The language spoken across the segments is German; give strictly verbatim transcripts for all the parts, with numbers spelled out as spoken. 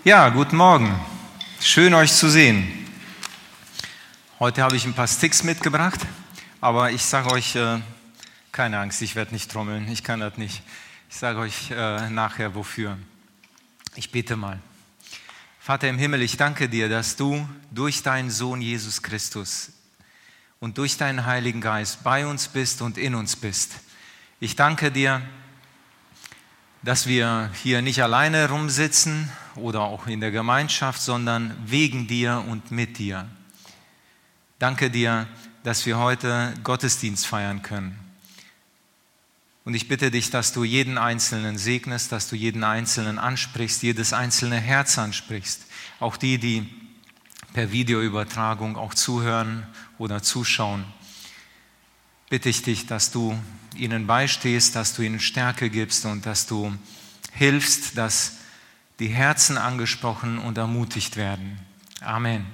Ja, guten Morgen. Schön, euch zu sehen. Heute habe ich ein paar Sticks mitgebracht, aber ich sage euch, äh, keine Angst, ich werde nicht trommeln, ich kann das nicht. Ich sage euch äh, nachher, wofür. Ich bete mal. Vater im Himmel, ich danke dir, dass du durch deinen Sohn Jesus Christus und durch deinen Heiligen Geist bei uns bist und in uns bist. Ich danke dir, dass wir hier nicht alleine rumsitzen oder auch in der Gemeinschaft, sondern wegen dir und mit dir. Danke dir, dass wir heute Gottesdienst feiern können. Und ich bitte dich, dass du jeden Einzelnen segnest, dass du jeden Einzelnen ansprichst, jedes einzelne Herz ansprichst. Auch die, die per Videoübertragung auch zuhören oder zuschauen. Bitte ich dich, dass du ihnen beistehst, dass du ihnen Stärke gibst und dass du hilfst, dass die Herzen angesprochen und ermutigt werden. Amen.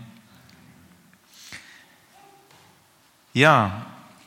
Ja,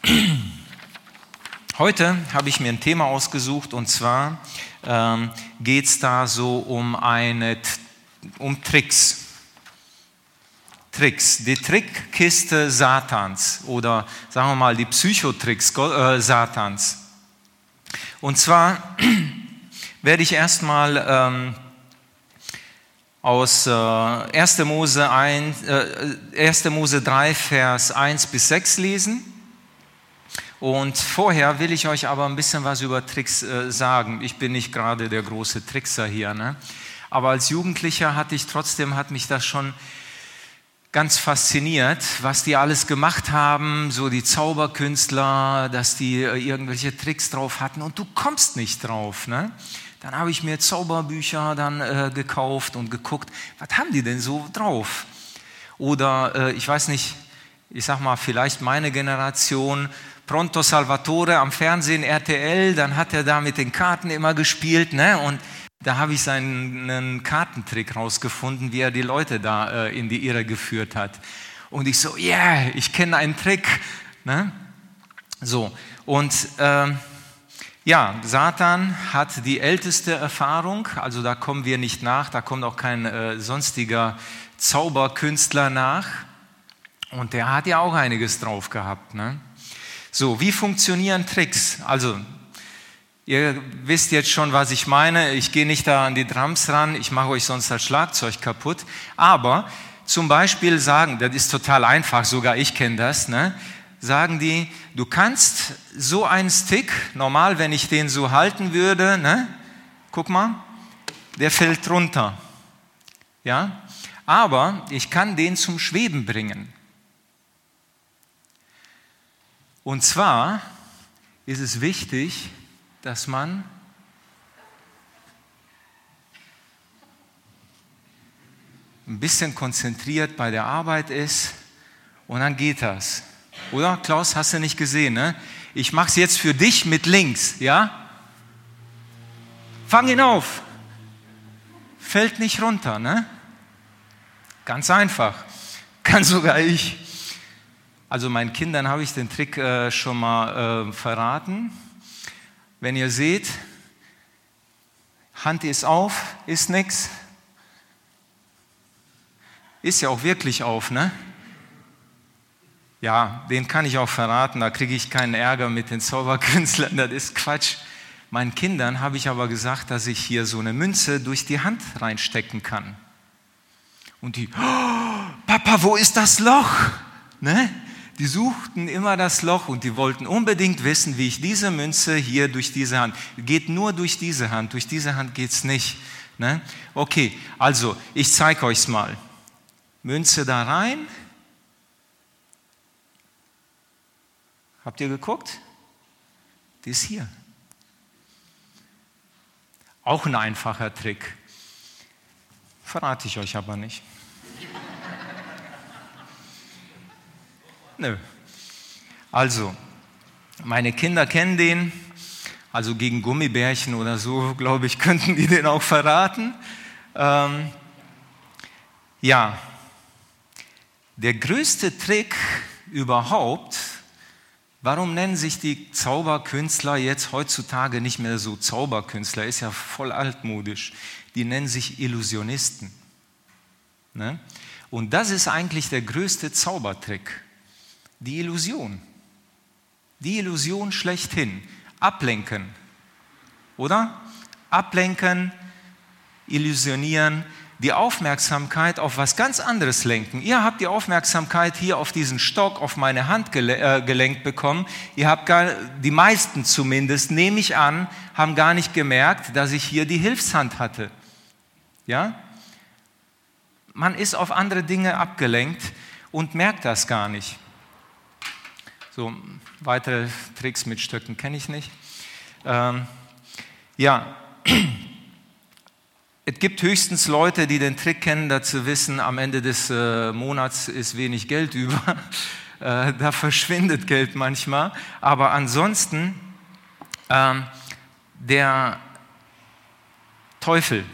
heute habe ich mir ein Thema ausgesucht und zwar ähm, geht es da so um, eine, um Tricks. Tricks, die Trickkiste Satans oder sagen wir mal die Psychotricks äh, Satans. Und zwar werde ich erstmal ähm, aus äh, erster Mose eins, äh, erster Mose drei, Vers eins bis sechs lesen. Und vorher will ich euch aber ein bisschen was über Tricks äh, sagen. Ich bin nicht gerade der große Trickser hier, ne? Aber als Jugendlicher hatte ich trotzdem, hat mich das schon ganz fasziniert, was die alles gemacht haben, so die Zauberkünstler, dass die irgendwelche Tricks drauf hatten und du kommst nicht drauf, ne? Dann habe ich mir Zauberbücher dann äh, gekauft und geguckt, was haben die denn so drauf? Oder äh, ich weiß nicht, ich sag mal, vielleicht meine Generation, Pronto Salvatore am Fernsehen, R T L, dann hat er da mit den Karten immer gespielt, ne? Und da habe ich seinen Kartentrick rausgefunden, wie er die Leute da äh, in die Irre geführt hat. Und ich so, yeah, ich kenne einen Trick. Ne? So, und äh, ja, Satan hat die älteste Erfahrung, also da kommen wir nicht nach, da kommt auch kein äh, sonstiger Zauberkünstler nach. Und der hat ja auch einiges drauf gehabt. Ne? So, wie funktionieren Tricks? Also, ihr wisst jetzt schon, was ich meine. Ich gehe nicht da an die Drums ran, ich mache euch sonst das Schlagzeug kaputt. Aber zum Beispiel sagen, das ist total einfach, sogar ich kenne das, ne? Sagen die, du kannst so einen Stick, normal, wenn ich den so halten würde, ne? Guck mal, der fällt runter. Ja? Aber ich kann den zum Schweben bringen. Und zwar ist es wichtig, dass man ein bisschen konzentriert bei der Arbeit ist und dann geht das. Oder, Klaus, hast du nicht gesehen, ne? Ich mache es jetzt für dich mit links, ja? Fang ihn auf. Fällt nicht runter, ne? Ganz einfach. Kann sogar ich. Also meinen Kindern habe ich den Trick äh, schon mal äh, verraten. Wenn ihr seht, Hand ist auf, ist nix. Ist ja auch wirklich auf, ne? Ja, den kann ich auch verraten, da kriege ich keinen Ärger mit den Zauberkünstlern, das ist Quatsch. Meinen Kindern habe ich aber gesagt, dass ich hier so eine Münze durch die Hand reinstecken kann. Und die, oh, Papa, wo ist das Loch? Ne? Die suchten immer das Loch und die wollten unbedingt wissen, wie ich diese Münze hier durch diese Hand, geht nur durch diese Hand, durch diese Hand geht es nicht. Ne? Okay, also ich zeige euch es mal. Münze da rein. Habt ihr geguckt? Die ist hier. Auch ein einfacher Trick. Verrate ich euch aber nicht. Nö. Also, meine Kinder kennen den, also gegen Gummibärchen oder so, glaube ich, könnten die den auch verraten. Ähm, ja, der größte Trick überhaupt, warum nennen sich die Zauberkünstler jetzt heutzutage nicht mehr so Zauberkünstler, ist ja voll altmodisch, die nennen sich Illusionisten. Ne? Und das ist eigentlich der größte Zaubertrick, die Illusion. Die Illusion schlechthin. Ablenken, oder? Ablenken, illusionieren, die Aufmerksamkeit auf was ganz anderes lenken. Ihr habt die Aufmerksamkeit hier auf diesen Stock, auf meine Hand gelenkt bekommen. Ihr habt gar, die meisten zumindest, nehme ich an, haben gar nicht gemerkt, dass ich hier die Hilfshand hatte. Ja? Man ist auf andere Dinge abgelenkt und merkt das gar nicht. So, weitere Tricks mit Stöcken kenne ich nicht. Ähm, ja, es gibt höchstens Leute, die den Trick kennen, dazu wissen, am Ende des äh, Monats ist wenig Geld über. äh, da verschwindet Geld manchmal. Aber ansonsten, ähm, der Teufel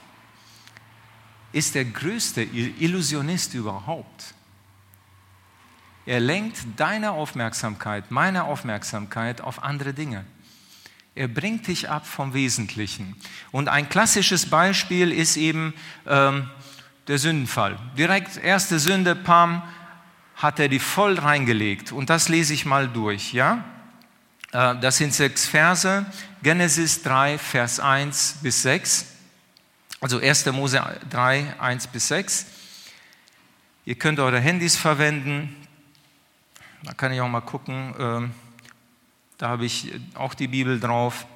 ist der größte Illusionist überhaupt. Er lenkt deine Aufmerksamkeit, meine Aufmerksamkeit auf andere Dinge. Er bringt dich ab vom Wesentlichen. Und ein klassisches Beispiel ist eben ähm, der Sündenfall. Direkt erste Sünde, Pam, hat er die voll reingelegt. Und das lese ich mal durch. Ja? Äh, das sind sechs Verse, Genesis drei, Vers eins bis sechs. Also erste Mose drei, eins bis sechs. Ihr könnt eure Handys verwenden. Da kann ich auch mal gucken, ähm, da habe ich auch die Bibel drauf.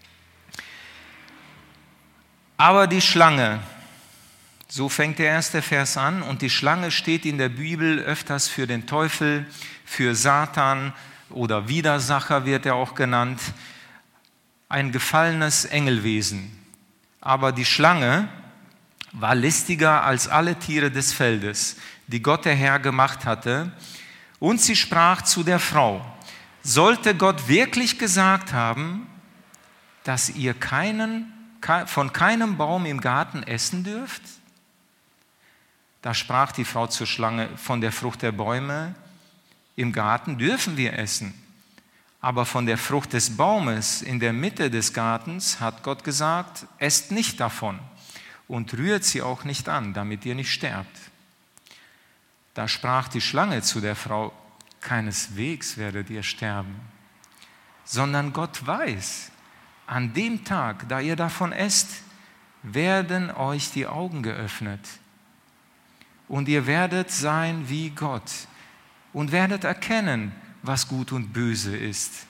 Aber die Schlange, so fängt der erste Vers an, und die Schlange steht in der Bibel öfters für den Teufel, für Satan oder Widersacher wird er auch genannt, ein gefallenes Engelwesen. Aber die Schlange war listiger als alle Tiere des Feldes, die Gott der Herr gemacht hatte. Und sie sprach zu der Frau: Sollte Gott wirklich gesagt haben, dass ihr keinen, von keinem Baum im Garten essen dürft? Da sprach die Frau zur Schlange: Von der Frucht der Bäume im Garten dürfen wir essen. Aber von der Frucht des Baumes in der Mitte des Gartens hat Gott gesagt: Esst nicht davon und rührt sie auch nicht an, damit ihr nicht sterbt. Da sprach die Schlange zu der Frau: Keineswegs werdet ihr sterben, sondern Gott weiß, an dem Tag, da ihr davon esst, werden euch die Augen geöffnet und ihr werdet sein wie Gott und werdet erkennen, was gut und böse ist.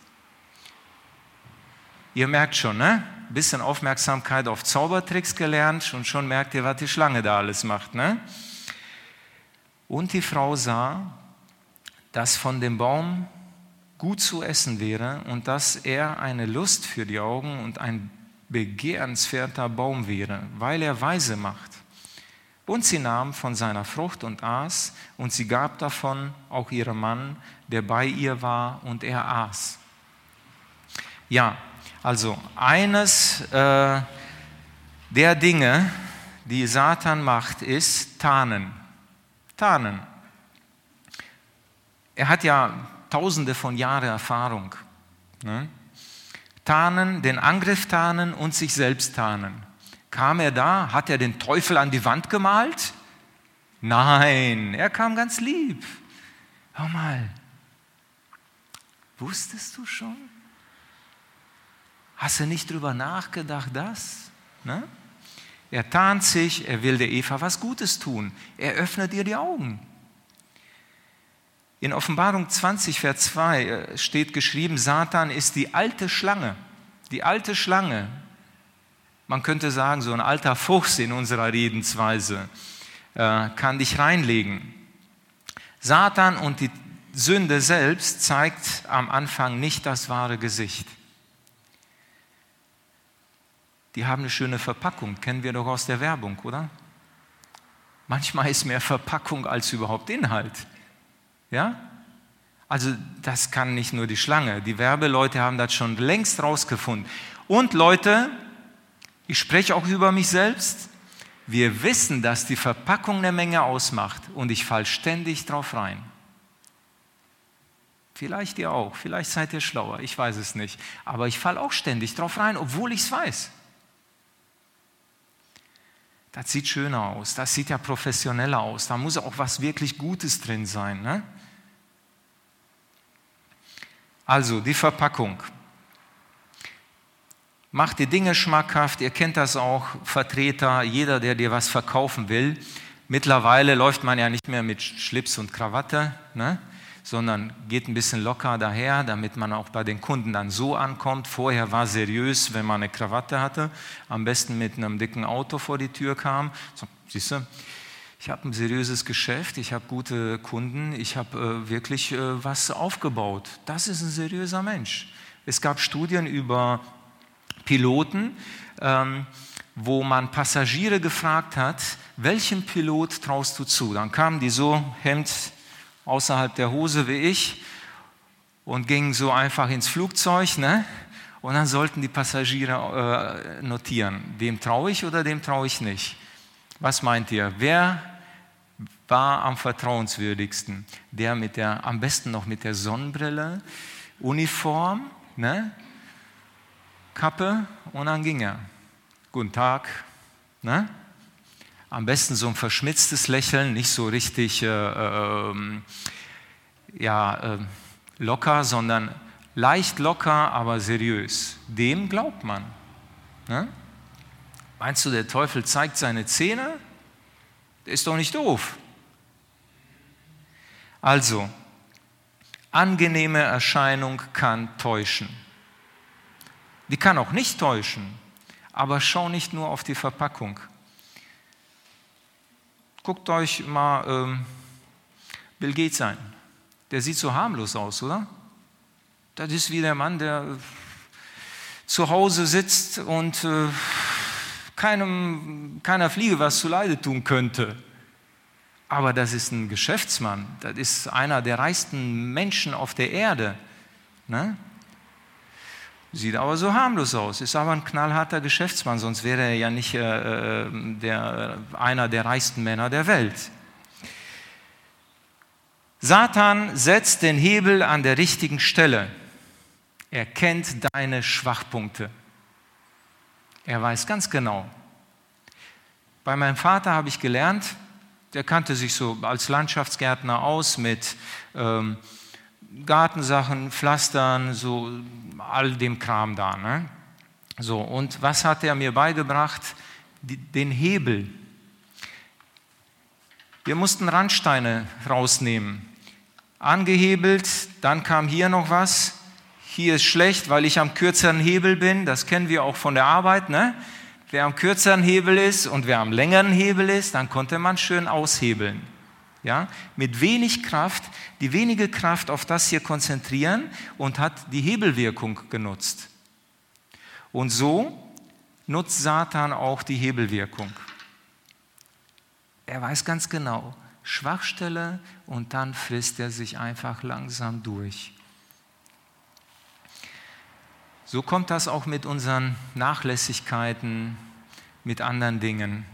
Ihr merkt schon, ne? Ein bisschen Aufmerksamkeit auf Zaubertricks gelernt und schon merkt ihr, was die Schlange da alles macht, ne? Und die Frau sah, dass von dem Baum gut zu essen wäre und dass er eine Lust für die Augen und ein begehrenswerter Baum wäre, weil er weise macht. Und sie nahm von seiner Frucht und aß, und sie gab davon auch ihrem Mann, der bei ihr war, und er aß. Ja, also eines äh, der Dinge, die Satan macht, ist tarnen. Tarnen. Er hat ja tausende von Jahren Erfahrung. Ne? Tarnen, den Angriff tarnen und sich selbst tarnen. Kam er da? Hat er den Teufel an die Wand gemalt? Nein, er kam ganz lieb. Hör mal, wusstest du schon? Hast du nicht drüber nachgedacht, das? Ne? Er tarnt sich, er will der Eva was Gutes tun. Er öffnet ihr die Augen. In Offenbarung zwanzig, Vers zwei steht geschrieben, Satan ist die alte Schlange. Die alte Schlange. Man könnte sagen, so ein alter Fuchs in unserer Redensweise äh, kann dich reinlegen. Satan und die Sünde selbst zeigt am Anfang nicht das wahre Gesicht. Die haben eine schöne Verpackung, kennen wir doch aus der Werbung, oder? Manchmal ist mehr Verpackung als überhaupt Inhalt. Ja? Also das kann nicht nur die Schlange. Die Werbeleute haben das schon längst rausgefunden. Und Leute, ich spreche auch über mich selbst, wir wissen, dass die Verpackung eine Menge ausmacht und ich falle ständig drauf rein. Vielleicht ihr auch, vielleicht seid ihr schlauer, ich weiß es nicht. Aber ich falle auch ständig drauf rein, obwohl ich es weiß. Das sieht schöner aus, das sieht ja professioneller aus, da muss auch was wirklich Gutes drin sein. Ne? Also die Verpackung. Macht die Dinge schmackhaft, ihr kennt das auch, Vertreter, jeder, der dir was verkaufen will. Mittlerweile läuft man ja nicht mehr mit Schlips und Krawatte, ne? sondern geht ein bisschen locker daher, damit man auch bei den Kunden dann so ankommt. Vorher war seriös, wenn man eine Krawatte hatte, am besten mit einem dicken Auto vor die Tür kam. So, siehst du, ich habe ein seriöses Geschäft, ich habe gute Kunden, ich habe äh, wirklich äh, was aufgebaut. Das ist ein seriöser Mensch. Es gab Studien über Piloten, ähm, wo man Passagiere gefragt hat, welchem Pilot traust du zu? Dann kamen die so, Hemd außerhalb der Hose wie ich und gingen so einfach ins Flugzeug, ne? Und dann sollten die Passagiere äh, notieren, dem traue ich oder dem traue ich nicht. Was meint ihr? Wer war am vertrauenswürdigsten? Der mit der, am besten noch mit der Sonnenbrille, Uniform, ne? Kappe und dann ging er. Guten Tag, ne? Am besten so ein verschmitztes Lächeln, nicht so richtig äh, äh, ja, äh, locker, sondern leicht locker, aber seriös. Dem glaubt man. Ne? Meinst du, der Teufel zeigt seine Zähne? Der ist doch nicht doof. Also, angenehme Erscheinung kann täuschen. Die kann auch nicht täuschen, aber schau nicht nur auf die Verpackung. Guckt euch mal ähm, Bill Gates an. Der sieht so harmlos aus, oder? Das ist wie der Mann, der äh, zu Hause sitzt und äh, keinem, keiner Fliege was zuleide tun könnte. Aber das ist ein Geschäftsmann. Das ist einer der reichsten Menschen auf der Erde. Ne? Sieht aber so harmlos aus, ist aber ein knallharter Geschäftsmann, sonst wäre er ja nicht äh, der, einer der reichsten Männer der Welt. Satan setzt den Hebel an der richtigen Stelle. Er kennt deine Schwachpunkte. Er weiß ganz genau. Bei meinem Vater habe ich gelernt, der kannte sich so als Landschaftsgärtner aus mit ähm, Gartensachen, Pflastern, so all dem Kram da. Ne? So, und was hat er mir beigebracht? Die, den Hebel. Wir mussten Randsteine rausnehmen. Angehebelt, dann kam hier noch was. Hier ist schlecht, weil ich am kürzeren Hebel bin. Das kennen wir auch von der Arbeit. Ne? Wer am kürzeren Hebel ist und wer am längeren Hebel ist, dann konnte man schön aushebeln. Ja, mit wenig Kraft, die wenige Kraft auf das hier konzentrieren und hat die Hebelwirkung genutzt. Und so nutzt Satan auch die Hebelwirkung. Er weiß ganz genau, Schwachstelle und dann frisst er sich einfach langsam durch. So kommt das auch mit unseren Nachlässigkeiten, mit anderen Dingen.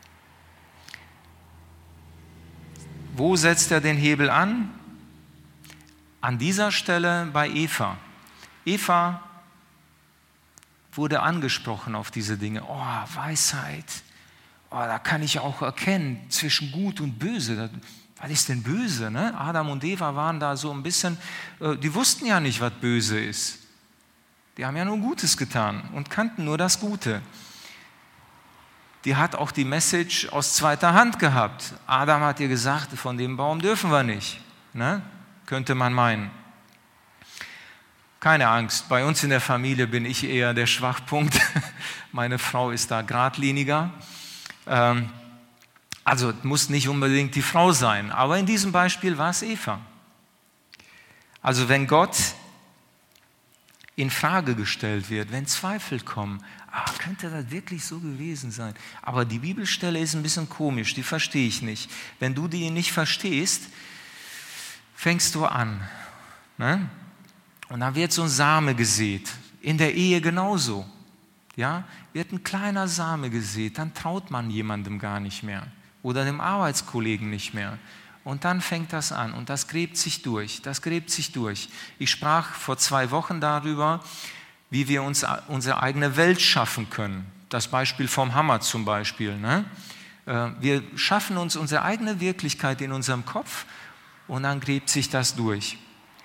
Wo setzt er den Hebel an? An dieser Stelle bei Eva. Eva wurde angesprochen auf diese Dinge. Oh, Weisheit. Oh, da kann ich auch erkennen zwischen Gut und Böse. Was ist denn böse? Ne? Adam und Eva waren da so ein bisschen, die wussten ja nicht, was böse ist. Die haben ja nur Gutes getan und kannten nur das Gute. Die hat auch die Message aus zweiter Hand gehabt. Adam hat ihr gesagt, von dem Baum dürfen wir nicht. Ne? Könnte man meinen. Keine Angst, bei uns in der Familie bin ich eher der Schwachpunkt. Meine Frau ist da geradliniger. Ähm, also muss nicht unbedingt die Frau sein, aber in diesem Beispiel war es Eva. Also wenn Gott in Frage gestellt wird, wenn Zweifel kommen, ah, könnte das wirklich so gewesen sein? Aber die Bibelstelle ist ein bisschen komisch, die verstehe ich nicht. Wenn du die nicht verstehst, fängst du an. Ne? Und dann wird so ein Same gesät. In der Ehe genauso. Ja? Wird ein kleiner Same gesät, dann traut man jemandem gar nicht mehr. Oder dem Arbeitskollegen nicht mehr. Und dann fängt das an und das gräbt sich durch, das gräbt sich durch. Ich sprach vor zwei Wochen darüber, wie wir uns unsere eigene Welt schaffen können. das Beispiel vom Hammer zum Beispiel. Ne? Wir schaffen uns unsere eigene Wirklichkeit in unserem Kopf und dann gräbt sich das durch.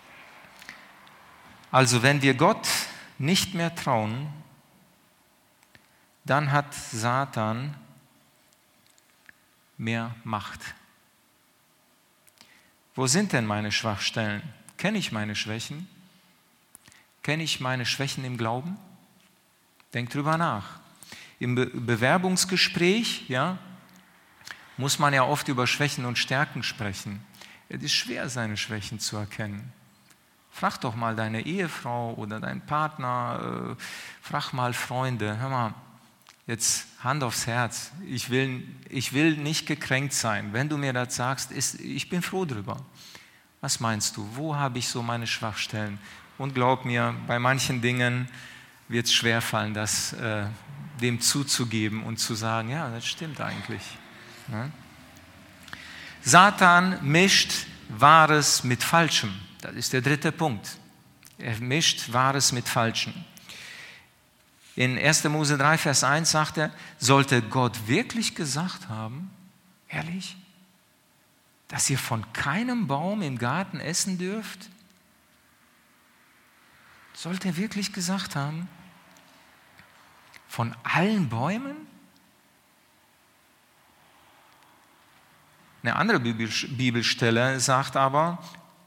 Also wenn wir Gott nicht mehr trauen, dann hat Satan mehr Macht. Wo sind denn meine Schwachstellen? Kenne ich meine Schwächen? Kenne ich meine Schwächen im Glauben? Denk drüber nach. Im Be- Bewerbungsgespräch, ja, muss man ja oft über Schwächen und Stärken sprechen. Es ist schwer, seine Schwächen zu erkennen. Frag doch mal deine Ehefrau oder deinen Partner, äh, frag mal Freunde, hör mal, jetzt Hand aufs Herz, ich will, ich will nicht gekränkt sein. Wenn du mir das sagst, ist, ich bin froh drüber. Was meinst du, wo habe ich so meine Schwachstellen? Und glaub mir, bei manchen Dingen wird es schwerfallen, das äh, dem zuzugeben und zu sagen, ja, das stimmt eigentlich. Ja? Satan mischt Wahres mit Falschem. Das ist der dritte Punkt. Er mischt Wahres mit Falschem. In erster Mose drei, Vers eins sagt er, sollte Gott wirklich gesagt haben, ehrlich, dass ihr von keinem Baum im Garten essen dürft? Sollte er wirklich gesagt haben, von allen Bäumen? Eine andere Bibelstelle sagt aber,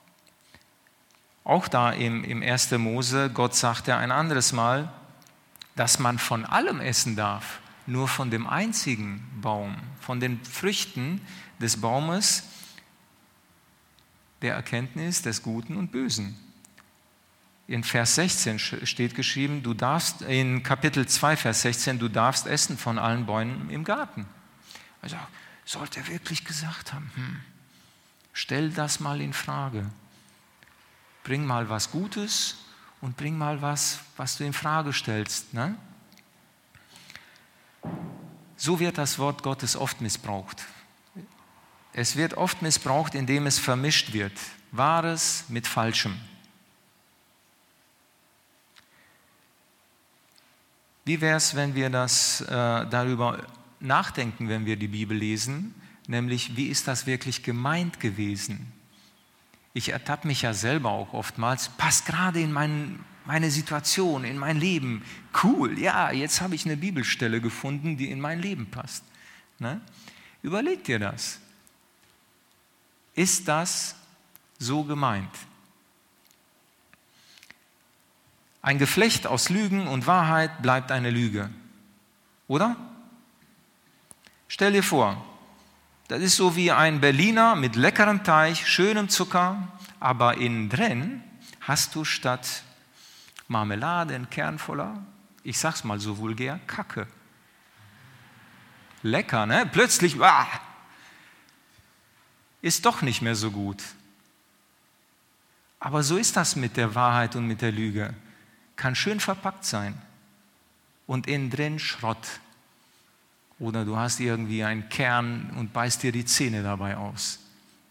auch da im, im erster Mose, Gott sagte ein anderes Mal, dass man von allem essen darf, nur von dem einzigen Baum, von den Früchten des Baumes der Erkenntnis des Guten und Bösen. In Vers sechzehn steht geschrieben, du darfst, in Kapitel zwei, Vers sechzehn, du darfst essen von allen Bäumen im Garten. Also, sollte er wirklich gesagt haben, hm, stell das mal in Frage. Bring mal was Gutes und bring mal was, was du in Frage stellst. Ne? So wird das Wort Gottes oft missbraucht. Es wird oft missbraucht, indem es vermischt wird. Wahres mit Falschem. Wie wäre es, wenn wir das äh, darüber nachdenken, wenn wir die Bibel lesen, nämlich wie ist das wirklich gemeint gewesen? Ich ertappe mich ja selber auch oftmals, passt gerade in mein, meine Situation, in mein Leben. Cool, ja, jetzt habe ich eine Bibelstelle gefunden, die in mein Leben passt. Ne? Überleg dir das. Ist das so gemeint? Ein Geflecht aus Lügen und Wahrheit bleibt eine Lüge. Oder? Stell dir vor, das ist so wie ein Berliner mit leckerem Teig, schönem Zucker, aber innen drin hast du statt Marmelade einen Kern voller, ich sag's mal so vulgär, Kacke. Lecker, ne? Plötzlich, ah, ist doch nicht mehr so gut. Aber so ist das mit der Wahrheit und mit der Lüge. Kann schön verpackt sein und innen drin Schrott. Oder du hast irgendwie einen Kern und beißt dir die Zähne dabei aus.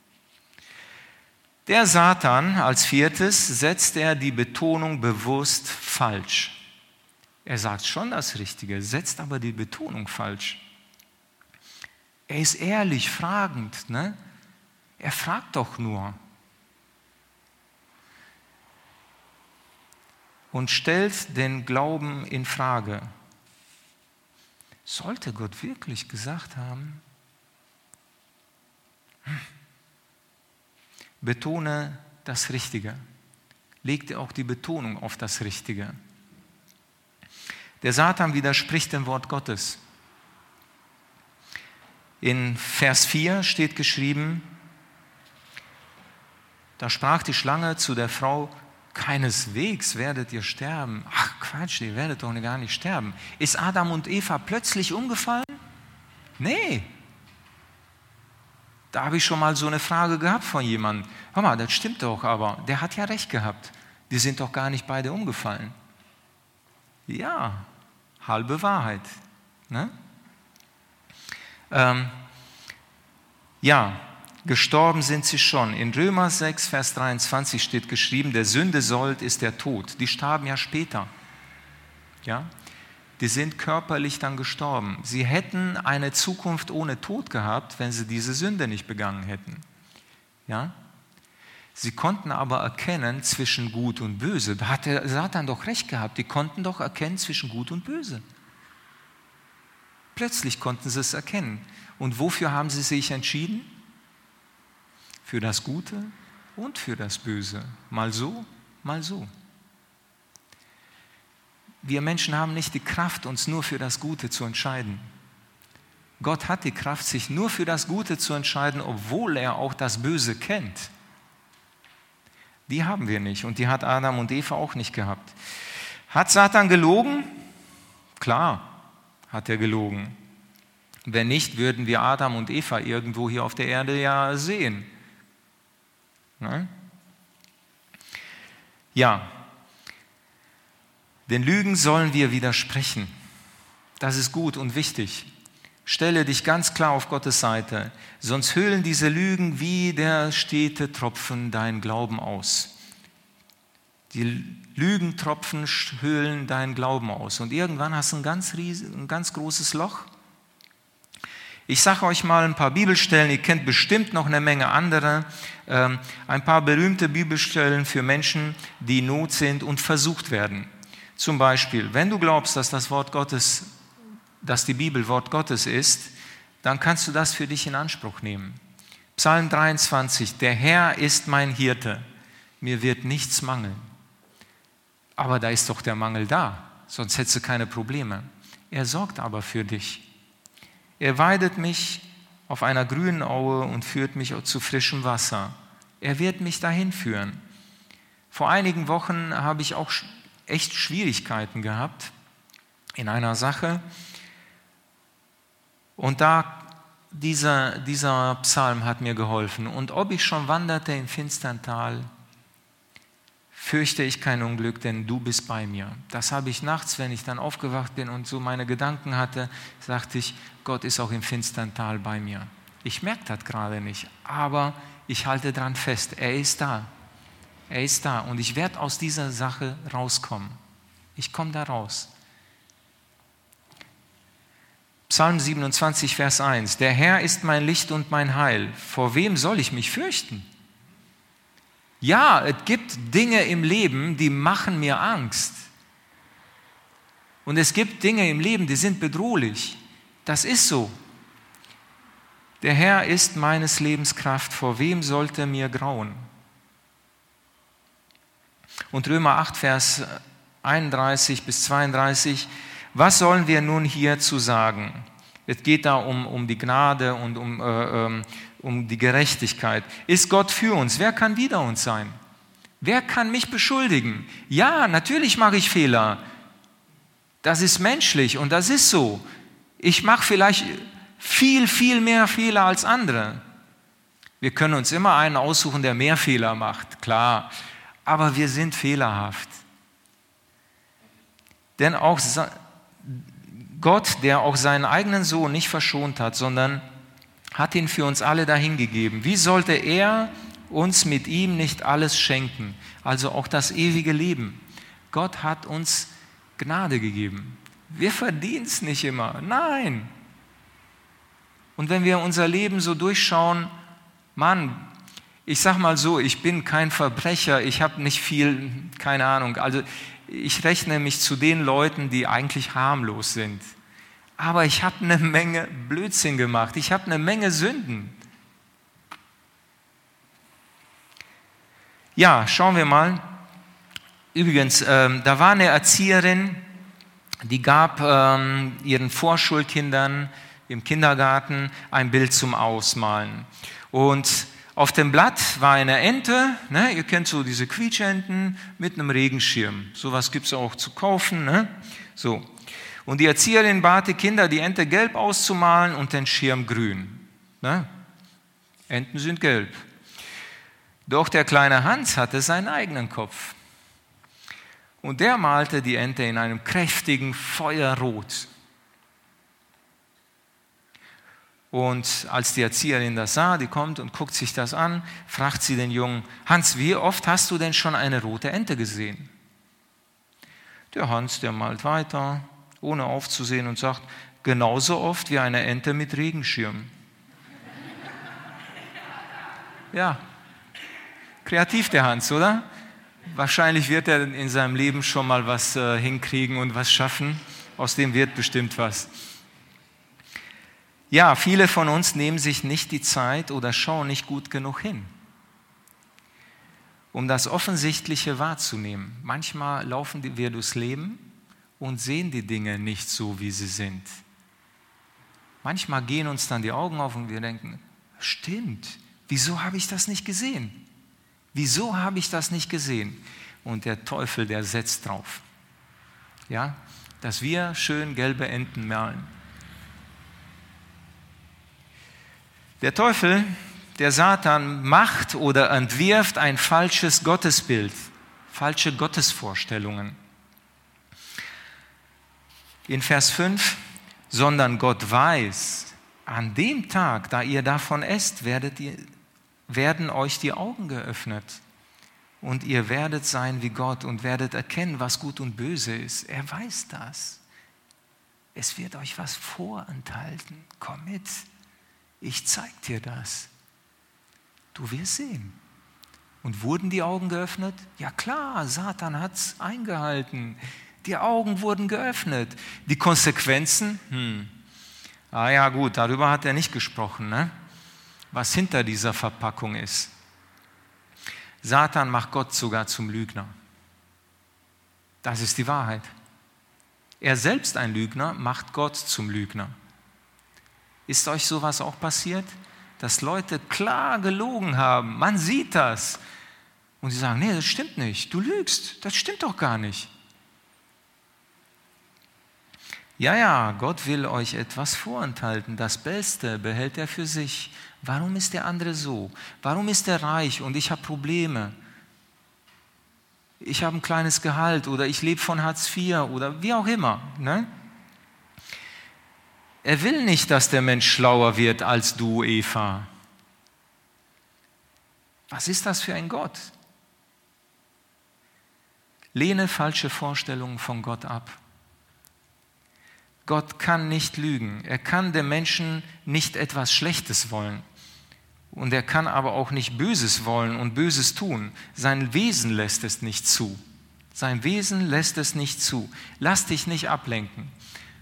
Der Satan als viertes setzt er die Betonung bewusst falsch. Er sagt schon das Richtige, setzt aber die Betonung falsch. Er ist ehrlich, fragend. Ne? Er fragt doch nur. Und stellt den Glauben in Frage. Sollte Gott wirklich gesagt haben? Hm. Betone das Richtige. Legt auch die Betonung auf das Richtige. Der Satan widerspricht dem Wort Gottes. In Vers vier steht geschrieben, da sprach die Schlange zu der Frau, keineswegs werdet ihr sterben. Ach Quatsch, ihr werdet doch gar nicht sterben. Ist Adam und Eva plötzlich umgefallen? Nee. Da habe ich schon mal so eine Frage gehabt von jemandem. Hör mal, das stimmt doch, aber der hat ja recht gehabt. Die sind doch gar nicht beide umgefallen. Ja, halbe Wahrheit. Ne? Ähm, ja, gestorben sind sie schon. In Römer sechs, Vers dreiundzwanzig steht geschrieben, der Sünde Sold ist der Tod. Die starben ja später. Ja? die sind körperlich dann gestorben. Sie hätten eine Zukunft ohne Tod gehabt, wenn sie diese Sünde nicht begangen hätten. Ja? Sie konnten aber erkennen zwischen Gut und Böse. Da hat der Satan doch recht gehabt. Die konnten doch erkennen zwischen Gut und Böse. Plötzlich konnten sie es erkennen. Und wofür haben sie sich entschieden? Für das Gute und für das Böse. Mal so, mal so. Wir Menschen haben nicht die Kraft, uns nur für das Gute zu entscheiden. Gott hat die Kraft, sich nur für das Gute zu entscheiden, obwohl er auch das Böse kennt. Die haben wir nicht und die hat Adam und Eva auch nicht gehabt. Hat Satan gelogen? Klar, hat er gelogen. Wenn nicht, würden wir Adam und Eva irgendwo hier auf der Erde ja sehen. Ne? Ja, den Lügen sollen wir widersprechen. Das ist gut und wichtig. Stelle dich ganz klar auf Gottes Seite, sonst höhlen diese Lügen wie der stete Tropfen deinen Glauben aus. Die Lügentropfen höhlen deinen Glauben aus und irgendwann hast du ein ganz, riesig, ein ganz großes Loch. Ich sage euch mal ein paar Bibelstellen, ihr kennt bestimmt noch eine Menge andere, ähm, ein paar berühmte Bibelstellen für Menschen, die in Not sind und versucht werden. Zum Beispiel, wenn du glaubst, dass das Wort Gottes, dass die Bibel Wort Gottes ist, dann kannst du das für dich in Anspruch nehmen. Psalm dreiundzwanzig, der Herr ist mein Hirte, mir wird nichts mangeln. Aber da ist doch der Mangel da, sonst hättest du keine Probleme. Er sorgt aber für dich. Er weidet mich auf einer grünen Aue und führt mich zu frischem Wasser. Er wird mich dahin führen. Vor einigen Wochen habe ich auch echt Schwierigkeiten gehabt in einer Sache. Und da dieser, dieser Psalm hat mir geholfen. Und ob ich schon wanderte im finstern Tal, fürchte ich kein Unglück, denn du bist bei mir. Das habe ich nachts, wenn ich dann aufgewacht bin und so meine Gedanken hatte, sagte ich, Gott ist auch im finstern Tal bei mir. Ich merke das gerade nicht, aber ich halte dran fest, er ist da. Er ist da und ich werde aus dieser Sache rauskommen. Ich komme da raus. Psalm siebenundzwanzig, Vers eins. Der Herr ist mein Licht und mein Heil. Vor wem soll ich mich fürchten? Ja, es gibt Dinge im Leben, die machen mir Angst. Und es gibt Dinge im Leben, die sind bedrohlich. Das ist so. Der Herr ist meines Lebens Kraft. Vor wem sollte mir grauen? Und Römer acht, Vers einunddreißig bis zweiunddreißig. Was sollen wir nun hierzu sagen? Es geht da um, um die Gnade und um, äh, um die Gerechtigkeit. Ist Gott für uns? Wer kann wider uns sein? Wer kann mich beschuldigen? Ja, natürlich mache ich Fehler. Das ist menschlich und das ist so. Ich mache vielleicht viel, viel mehr Fehler als andere. Wir können uns immer einen aussuchen, der mehr Fehler macht, klar. Aber wir sind fehlerhaft. Denn auch Gott, der auch seinen eigenen Sohn nicht verschont hat, sondern hat ihn für uns alle dahingegeben. Wie sollte er uns mit ihm nicht alles schenken? Also auch das ewige Leben. Gott hat uns Gnade gegeben. Wir verdienen es nicht immer. Nein. Und wenn wir unser Leben so durchschauen, Mann, ich sag mal so, ich bin kein Verbrecher, ich habe nicht viel, keine Ahnung, also ich rechne mich zu den Leuten, die eigentlich harmlos sind. Aber ich habe eine Menge Blödsinn gemacht, ich habe eine Menge Sünden. Ja, schauen wir mal. Übrigens, ähm, da war eine Erzieherin, die gab ähm, ihren Vorschulkindern im Kindergarten ein Bild zum Ausmalen. Und auf dem Blatt war eine Ente, ne? Ihr kennt so diese Quietschenten mit einem Regenschirm. Sowas gibt es auch zu kaufen. Ne? So. Und die Erzieherin bat die Kinder, die Ente gelb auszumalen und den Schirm grün. Ne? Enten sind gelb. Doch der kleine Hans hatte seinen eigenen Kopf. Und der malte die Ente in einem kräftigen Feuerrot. Und als die Erzieherin das sah, die kommt und guckt sich das an, fragt sie den Jungen, Hans, wie oft hast du denn schon eine rote Ente gesehen? Der Hans, der malt weiter, ohne aufzusehen und sagt, genauso oft wie eine Ente mit Regenschirm. Ja, kreativ der Hans, oder? Wahrscheinlich wird er in seinem Leben schon mal was äh, hinkriegen und was schaffen. Aus dem wird bestimmt was. Ja, viele von uns nehmen sich nicht die Zeit oder schauen nicht gut genug hin, um das Offensichtliche wahrzunehmen. Manchmal laufen wir durchs Leben und sehen die Dinge nicht so, wie sie sind. Manchmal gehen uns dann die Augen auf und wir denken, stimmt, wieso habe ich das nicht gesehen? Wieso habe ich das nicht gesehen? Und der Teufel, der setzt drauf, ja, dass wir schön gelbe Enten malen. Der Teufel, der Satan, macht oder entwirft ein falsches Gottesbild, falsche Gottesvorstellungen. In Vers fünf, sondern Gott weiß, an dem Tag, da ihr davon esst, werdet ihr, werden euch die Augen geöffnet und ihr werdet sein wie Gott und werdet erkennen, was gut und böse ist. Er weiß das. Es wird euch was vorenthalten. Komm mit. Ich zeig dir das. Du wirst sehen. Und wurden die Augen geöffnet? Ja klar, Satan hat es eingehalten. Die Augen wurden geöffnet. Die Konsequenzen? Hm. Ah ja gut, darüber hat er nicht gesprochen, ne? Was hinter dieser Verpackung ist. Satan macht Gott sogar zum Lügner. Das ist die Wahrheit. Er selbst, ein Lügner, macht Gott zum Lügner. Ist euch sowas auch passiert? Dass Leute klar gelogen haben, man sieht das. Und sie sagen, nee, das stimmt nicht, du lügst, das stimmt doch gar nicht. Ja, ja, Gott will euch etwas vorenthalten, das Beste behält er für sich. Warum ist der andere so? Warum ist er reich und ich habe Probleme? Ich habe ein kleines Gehalt oder ich lebe von Hartz vier oder wie auch immer, ne? Er will nicht, dass der Mensch schlauer wird als du, Eva. Was ist das für ein Gott? Lehne falsche Vorstellungen von Gott ab. Gott kann nicht lügen. Er kann dem Menschen nicht etwas Schlechtes wollen. Und er kann aber auch nicht Böses wollen und Böses tun. Sein Wesen lässt es nicht zu. Sein Wesen lässt es nicht zu. Lass dich nicht ablenken.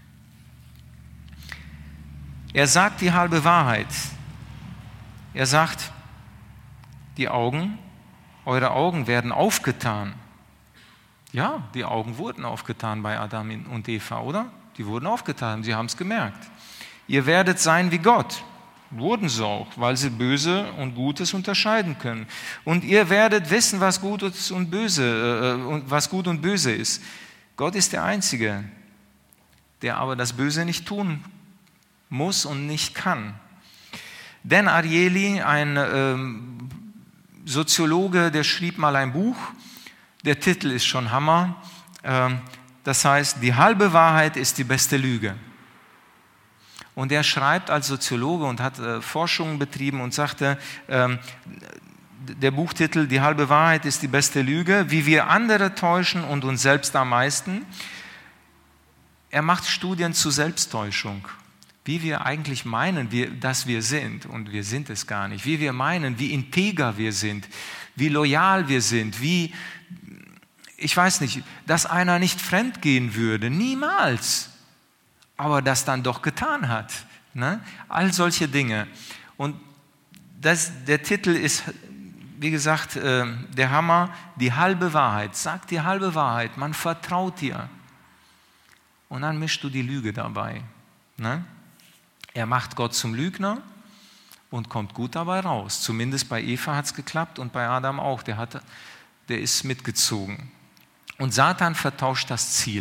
Er sagt die halbe Wahrheit. Er sagt, die Augen, eure Augen werden aufgetan. Ja, die Augen wurden aufgetan bei Adam und Eva, oder? Die wurden aufgetan, sie haben es gemerkt. Ihr werdet sein wie Gott. Wurden sie auch, weil sie Böse und Gutes unterscheiden können. Und ihr werdet wissen, was Gutes und Böse, äh, was gut und böse ist. Gott ist der Einzige, der aber das Böse nicht tun muss und nicht kann. Dan Ariely, ein ähm, Soziologe, der schrieb mal ein Buch. Der Titel ist schon Hammer. Ähm, das heißt, die halbe Wahrheit ist die beste Lüge. Und er schreibt als Soziologe und hat äh, Forschungen betrieben und sagte, ähm, der Buchtitel, die halbe Wahrheit ist die beste Lüge, wie wir andere täuschen und uns selbst am meisten. Er macht Studien zur Selbsttäuschung. Wie wir eigentlich meinen, wir, dass wir sind, und wir sind es gar nicht. Wie wir meinen, wie integer wir sind, wie loyal wir sind, wie, ich weiß nicht, dass einer nicht fremdgehen würde, niemals. Aber das dann doch getan hat. Ne? All solche Dinge. Und das, der Titel ist, wie gesagt, äh, der Hammer, die halbe Wahrheit. Sag die halbe Wahrheit, man vertraut dir. Und dann mischst du die Lüge dabei. Ne? Er macht Gott zum Lügner und kommt gut dabei raus. Zumindest bei Eva hat es geklappt und bei Adam auch. Der, hat, der ist mitgezogen. Und Satan vertauscht das Ziel.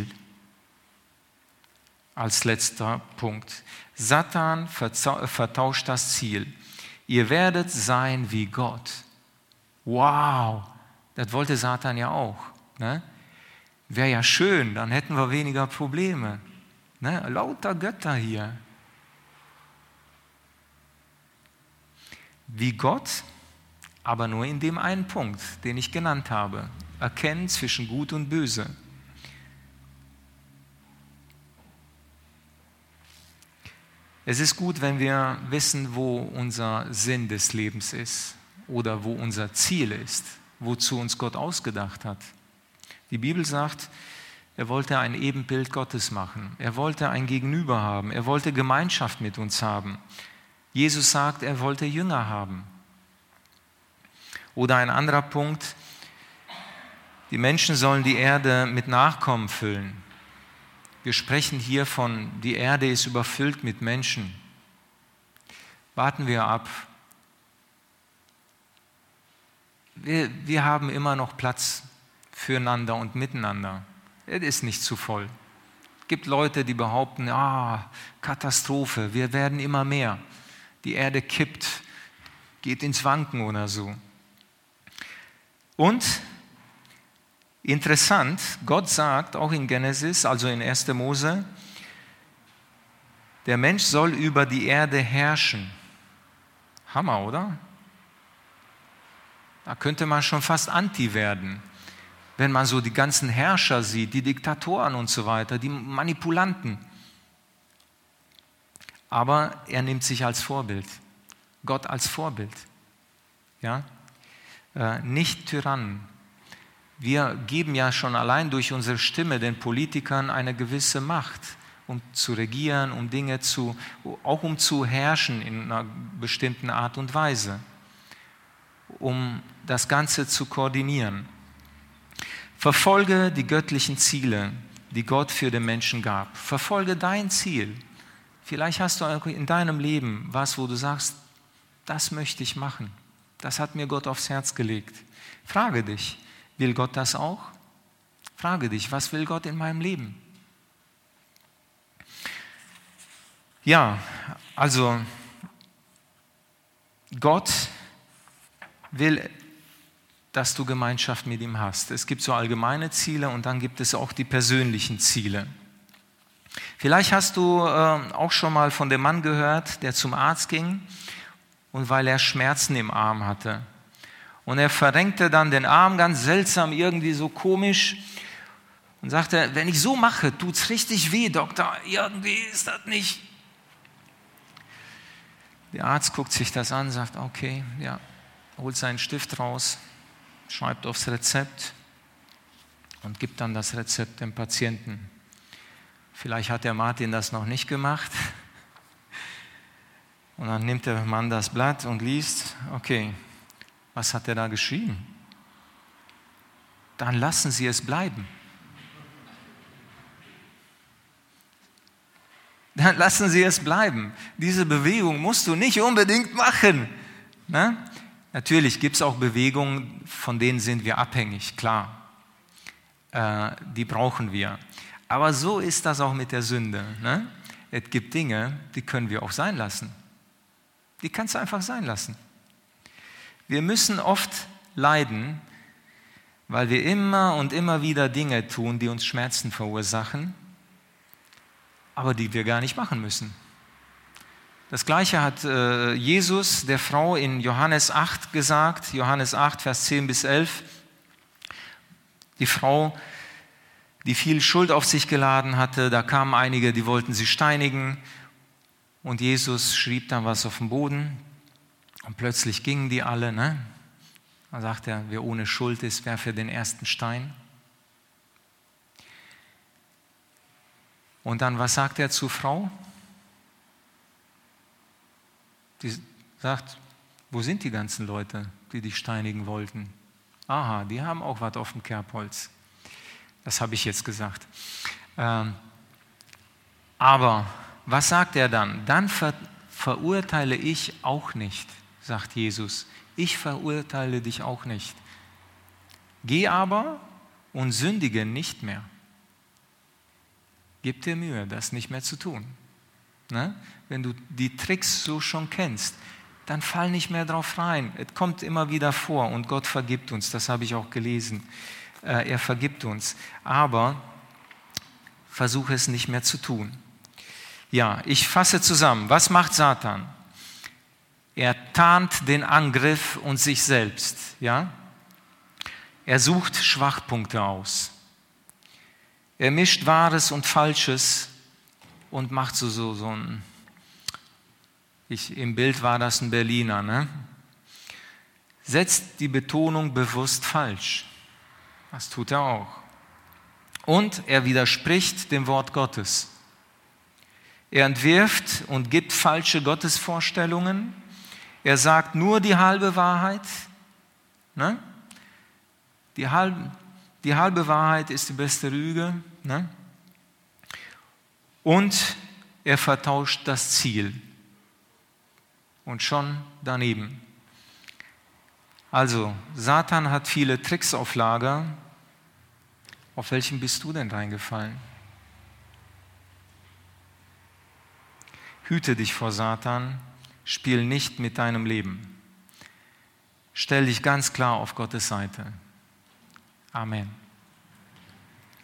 Als letzter Punkt. Satan vertauscht das Ziel. Ihr werdet sein wie Gott. Wow, das wollte Satan ja auch. Ne? Wäre ja schön, dann hätten wir weniger Probleme. Ne? Lauter Götter hier. Wie Gott, aber nur in dem einen Punkt, den ich genannt habe. Erkennen zwischen Gut und Böse. Es ist gut, wenn wir wissen, wo unser Sinn des Lebens ist oder wo unser Ziel ist, wozu uns Gott ausgedacht hat. Die Bibel sagt, er wollte ein Ebenbild Gottes machen. Er wollte ein Gegenüber haben. Er wollte Gemeinschaft mit uns haben. Jesus sagt, er wollte Jünger haben. Oder ein anderer Punkt, die Menschen sollen die Erde mit Nachkommen füllen. Wir sprechen hier von, die Erde ist überfüllt mit Menschen. Warten wir ab. Wir, wir haben immer noch Platz füreinander und miteinander. Es ist nicht zu voll. Es gibt Leute, die behaupten, ah, Katastrophe, wir werden immer mehr. Die Erde kippt, geht ins Wanken oder so. Und interessant, Gott sagt auch in Genesis, also in erster Mose, der Mensch soll über die Erde herrschen. Hammer, oder? Da könnte man schon fast anti werden, wenn man so die ganzen Herrscher sieht, die Diktatoren und so weiter, die Manipulanten. Aber er nimmt sich als Vorbild, Gott als Vorbild. Ja? Äh, nicht Tyrannen. Wir geben ja schon allein durch unsere Stimme den Politikern eine gewisse Macht, um zu regieren, um Dinge zu, auch um zu herrschen in einer bestimmten Art und Weise, um das Ganze zu koordinieren. Verfolge die göttlichen Ziele, die Gott für den Menschen gab. Verfolge dein Ziel. Vielleicht hast du in deinem Leben was, wo du sagst, das möchte ich machen. Das hat mir Gott aufs Herz gelegt. Frage dich, will Gott das auch? Frage dich, was will Gott in meinem Leben? Ja, also Gott will, dass du Gemeinschaft mit ihm hast. Es gibt so allgemeine Ziele und dann gibt es auch die persönlichen Ziele. Vielleicht hast du äh, auch schon mal von dem Mann gehört, der zum Arzt ging und weil er Schmerzen im Arm hatte. Und er verrenkte dann den Arm ganz seltsam, irgendwie so komisch und sagte, wenn ich so mache, tut es richtig weh, Doktor, irgendwie ist das nicht. Der Arzt guckt sich das an, sagt, okay, ja, holt seinen Stift raus, schreibt aufs Rezept und gibt dann das Rezept dem Patienten. Vielleicht hat der Martin das noch nicht gemacht. Und dann nimmt der Mann das Blatt und liest, okay, was hat er da geschrieben? Dann lassen Sie es bleiben. Dann lassen Sie es bleiben. Diese Bewegung musst du nicht unbedingt machen. Ne? Natürlich gibt es auch Bewegungen, von denen sind wir abhängig, klar. Äh, die brauchen wir. Aber so ist das auch mit der Sünde. Ne? Es gibt Dinge, die können wir auch sein lassen. Die kannst du einfach sein lassen. Wir müssen oft leiden, weil wir immer und immer wieder Dinge tun, die uns Schmerzen verursachen, aber die wir gar nicht machen müssen. Das Gleiche hat äh, Jesus der Frau in Johannes acht gesagt, Johannes acht, Vers zehn bis elf. Die Frau, die viel Schuld auf sich geladen hatte, da kamen einige, die wollten sie steinigen und Jesus schrieb dann was auf den Boden und plötzlich gingen die alle. Ne? Dann sagt er, wer ohne Schuld ist, werfe den ersten Stein. Und dann, was sagt er zur Frau? Die sagt, wo sind die ganzen Leute, die dich steinigen wollten? Aha, die haben auch was auf dem Kerbholz. Das habe ich jetzt gesagt. Ähm, aber was sagt er dann? Dann ver- verurteile ich auch nicht, sagt Jesus. Ich verurteile dich auch nicht. Geh aber und sündige nicht mehr. Gib dir Mühe, das nicht mehr zu tun. Ne? Wenn du die Tricks so schon kennst, dann fall nicht mehr drauf rein. Es kommt immer wieder vor und Gott vergibt uns, das habe ich auch gelesen. Äh, er vergibt uns, aber versuche es nicht mehr zu tun. Ja, ich fasse zusammen. Was macht Satan? Er tarnt den Angriff und sich selbst. Ja? Er sucht Schwachpunkte aus. Er mischt Wahres und Falsches und macht so, so, so, ein, Ich, im Bild war das ein Berliner, ne? Setzt die Betonung bewusst falsch. Das tut er auch. Und er widerspricht dem Wort Gottes. Er entwirft und gibt falsche Gottesvorstellungen. Er sagt nur die halbe Wahrheit. Ne? Die, halbe, die halbe Wahrheit ist die beste Lüge. Ne? Und er vertauscht das Ziel. Und schon daneben. Also, Satan hat viele Tricks auf Lager. Auf welchen bist du denn reingefallen? Hüte dich vor Satan, spiel nicht mit deinem Leben. Stell dich ganz klar auf Gottes Seite. Amen.